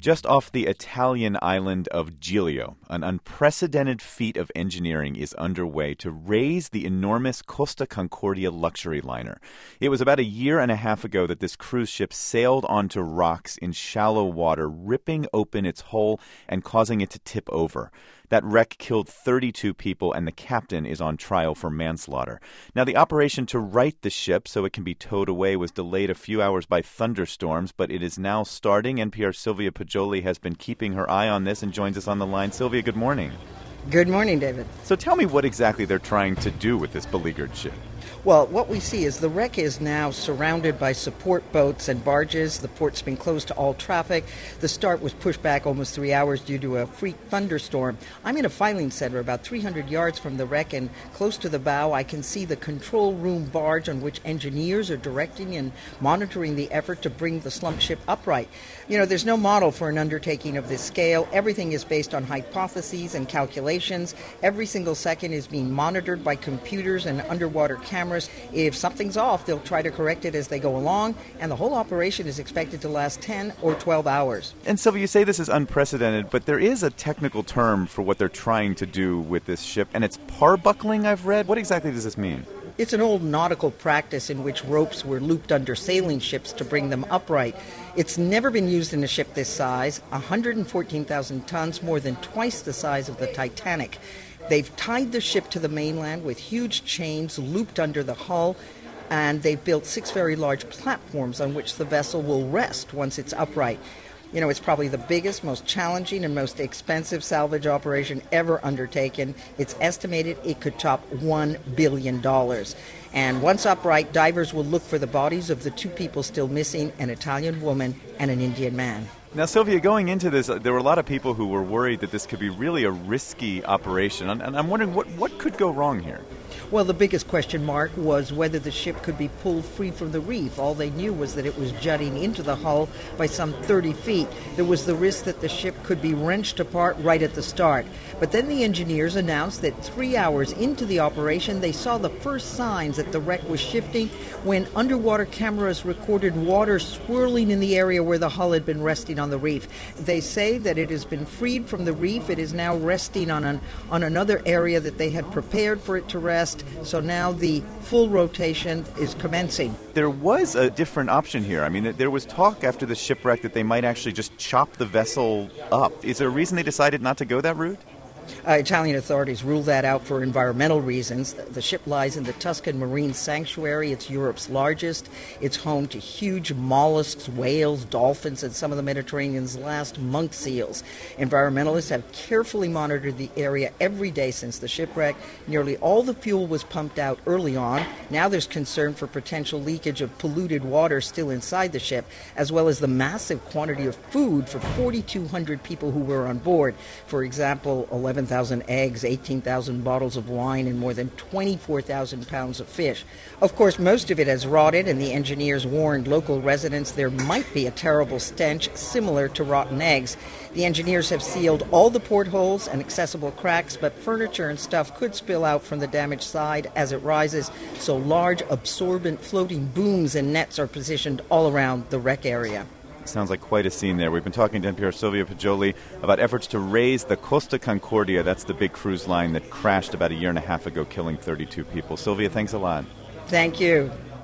Just off the Italian island of Giglio, an unprecedented feat of engineering is underway to raise the enormous Costa Concordia luxury liner. It was about a year and a half ago that this cruise ship sailed onto rocks in shallow water, ripping open its hull and causing it to tip over. That wreck killed 32 people, and the captain is on trial for manslaughter. Now, the operation to right the ship so it can be towed away was delayed a few hours by thunderstorms, but it is now starting. NPR's Sylvia Poggioli has been keeping her eye on this and joins us on the line. Sylvia, good morning. Good morning, David. So tell me what exactly they're trying to do with this beleaguered ship. Well, what we see is the wreck is now surrounded by support boats and barges. The port's been closed to all traffic. The start was pushed back almost 3 hours due to a freak thunderstorm. I'm in a filing center about 300 yards from the wreck, and close to the bow I can see the control room barge on which engineers are directing and monitoring the effort to bring the slumped ship upright. You know, there's no model for an undertaking of this scale. Everything is based on hypotheses and calculations. Every single second is being monitored by computers and underwater cameras. If something's off, they'll try to correct it as they go along, and the whole operation is expected to last 10 or 12 hours. And Sylvia, you say this is unprecedented, but there is a technical term for what they're trying to do with this ship, and it's parbuckling, I've read. What exactly does this mean? It's an old nautical practice in which ropes were looped under sailing ships to bring them upright. It's never been used in a ship this size, 114,000 tons, more than twice the size of the Titanic. They've tied the ship to the mainland with huge chains looped under the hull, and they've built 6 very large platforms on which the vessel will rest once it's upright. You know, it's probably the biggest, most challenging, and most expensive salvage operation ever undertaken. It's estimated it could top $1 billion. And once upright, divers will look for the bodies of the 2 people still missing, an Italian woman and an Indian man. Now, Sylvia, going into this, there were a lot of people who were worried that this could be really a risky operation. And I'm wondering what could go wrong here? Well, the biggest question mark was whether the ship could be pulled free from the reef. All they knew was that it was jutting into the hull by some 30 feet. There was the risk that the ship could be wrenched apart right at the start. But then the engineers announced that 3 hours into the operation, they saw the first signs that the wreck was shifting when underwater cameras recorded water swirling in the area where the hull had been resting on the reef. They say that it has been freed from the reef. It is now resting on another area that they had prepared for it to rest. So now the full rotation is commencing. There was a different option here. I mean, there was talk after the shipwreck that they might actually just chop the vessel up. Is there a reason they decided not to go that route? Italian authorities ruled that out for environmental reasons. The ship lies in the Tuscan Marine Sanctuary. It's Europe's largest. It's home to huge mollusks, whales, dolphins, and some of the Mediterranean's last monk seals. Environmentalists have carefully monitored the area every day since the shipwreck. Nearly all the fuel was pumped out early on. Now there's concern for potential leakage of polluted water still inside the ship, as well as the massive quantity of food for 4,200 people who were on board. For example, 11,000 eggs, 18,000 bottles of wine, and more than 24,000 pounds of fish. Of course, most of it has rotted, and the engineers warned local residents there might be a terrible stench similar to rotten eggs. The engineers have sealed all the portholes and accessible cracks, but furniture and stuff could spill out from the damaged side as it rises, so large absorbent floating booms and nets are positioned all around the wreck area. Sounds like quite a scene there. We've been talking to NPR's Sylvia Poggioli about efforts to raise the Costa Concordia. That's the big cruise line that crashed about a year and a half ago, killing 32 people. Sylvia, thanks a lot. Thank you.